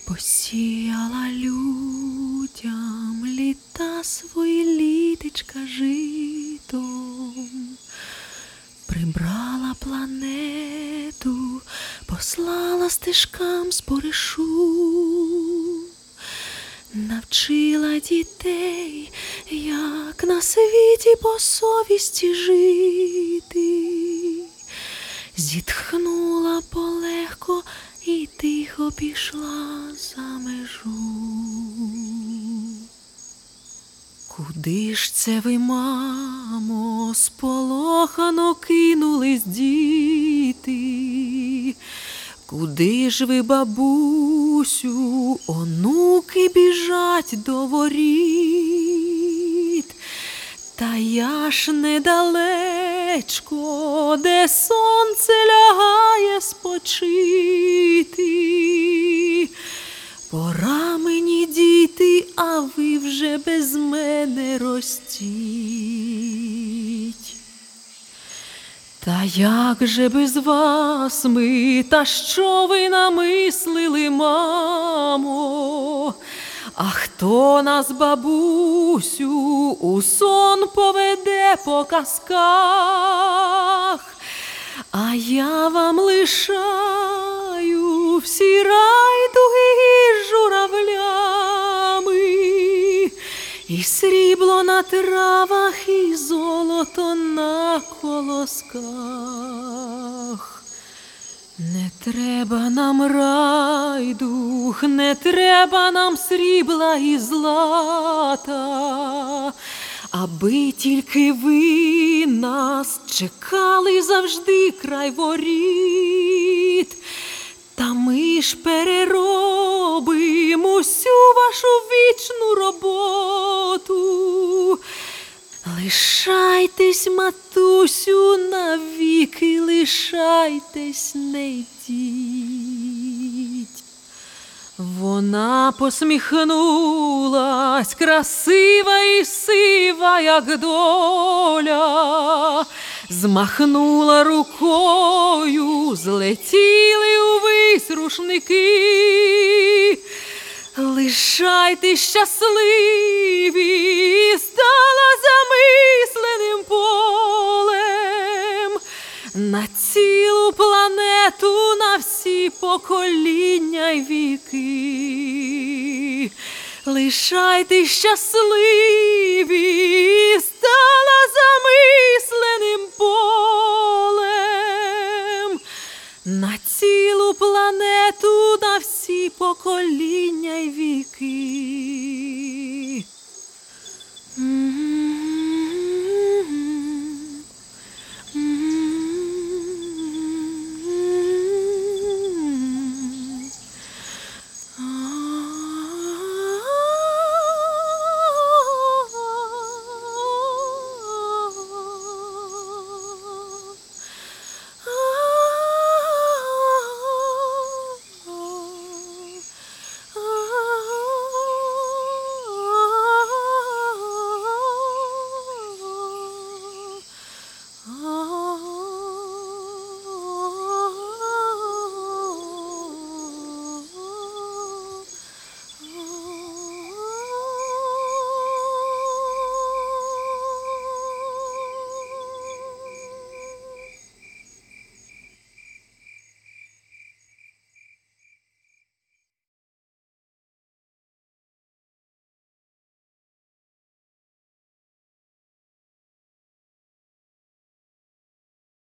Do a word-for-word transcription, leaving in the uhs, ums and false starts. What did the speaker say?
Посіяла людям літа свої літечка житом, прибрала планету, послала стежкам споришу, навчила дітей, як на світі по совісті жити, зітхнула полегко і тихо пішла за межу. Куди ж це ви, мамо, сполохано кинулись діти? Куди ж ви, бабусю, онуки біжать до воріт? Та я ж недалечко, де сонце лягає спочити. Пора мені, діти, а ви вже без мене ростіть. Та як же без вас ми, та що ви намислили, мамо? А хто нас, бабусю, у сон поведе по казках? А я вам лишаю всі райдуги із журавлями, і срібло на травах, і золото на колосках. Не треба нам райдуг, не треба нам срібла і злата, аби тільки ви нас чекали завжди край воріт. Та ми ж переробим усю вашу вічну роботу. Лишайтесь, матусю, навіки, лишайтесь, не йдіть. Вона посміхнулась, красива і сива, як доля, змахнула рукою, злетіли увесь рушники. Лишайтесь щасливі, стала замисленим полем на цілу планету, на всі покоління й віки. Лишайтесь щасливі, стала замисленим полем на цілу планету, на всі покоління й віки.